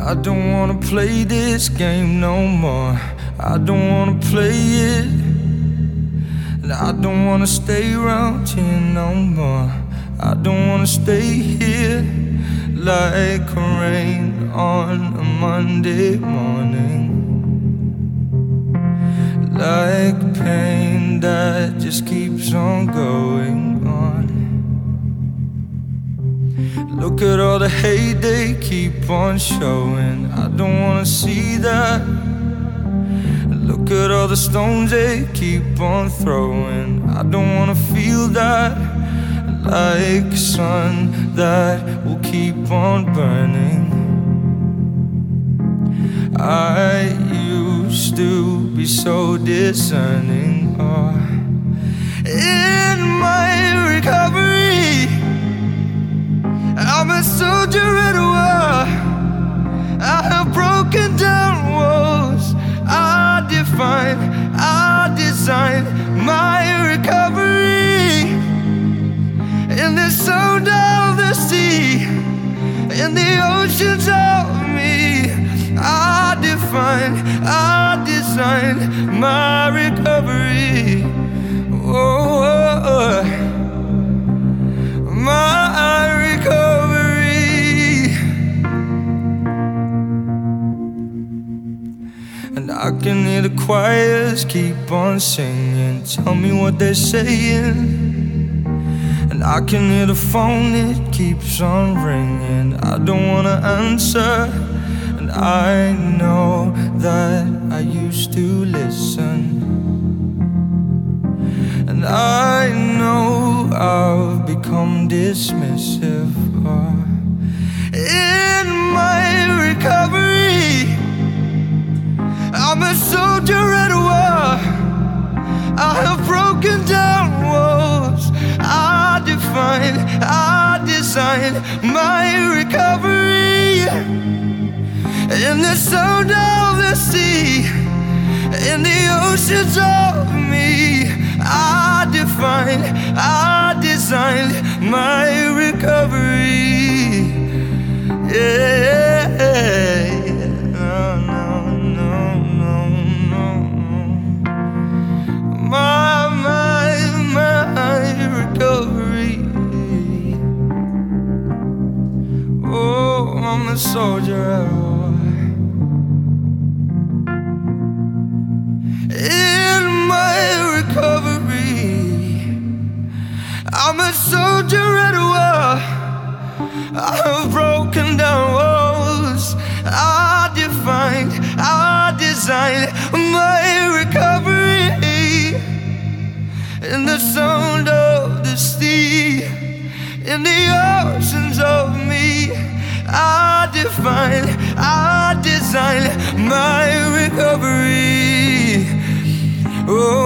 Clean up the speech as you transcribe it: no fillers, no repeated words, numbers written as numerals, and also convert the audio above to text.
I don't wanna play this game no more. I don't wanna play it. And I don't wanna stay around here no more. I don't wanna stay here like rain on a Monday morning, like pain that just keeps on going on. Look at all the hate they keep on showing. I don't wanna see that. Look at all the stones they keep on throwing. I don't wanna feel that. Like a sun that will keep on burning. I used to be so discerning. Oh. In my recovery, I'm a soldier at a war. I have broken down walls. I define, I design my recovery. In the sound of the sea, in the oceans of me, I define, I design my recovery. Oh, oh, oh. My recovery. And I can hear the choirs keep on singing. Tell me what they're saying. And I can hear the phone, it keeps on ringing. I don't wanna answer. And I know that I used to listen. And I know I've become dismissive. In my recovery, I'm a soldier at a war. I have broken down walls. I define, I design my recovery. In the sound of the sea, in the oceans of me, I define, I design my recovery. Yeah. My recovery. Oh, I'm a soldier at war. In my recovery, I'm a soldier at war. I've broken down walls. I defined, I designed my recovery. In the sound of the sea, in the oceans of me, I define, I design my recovery. Oh.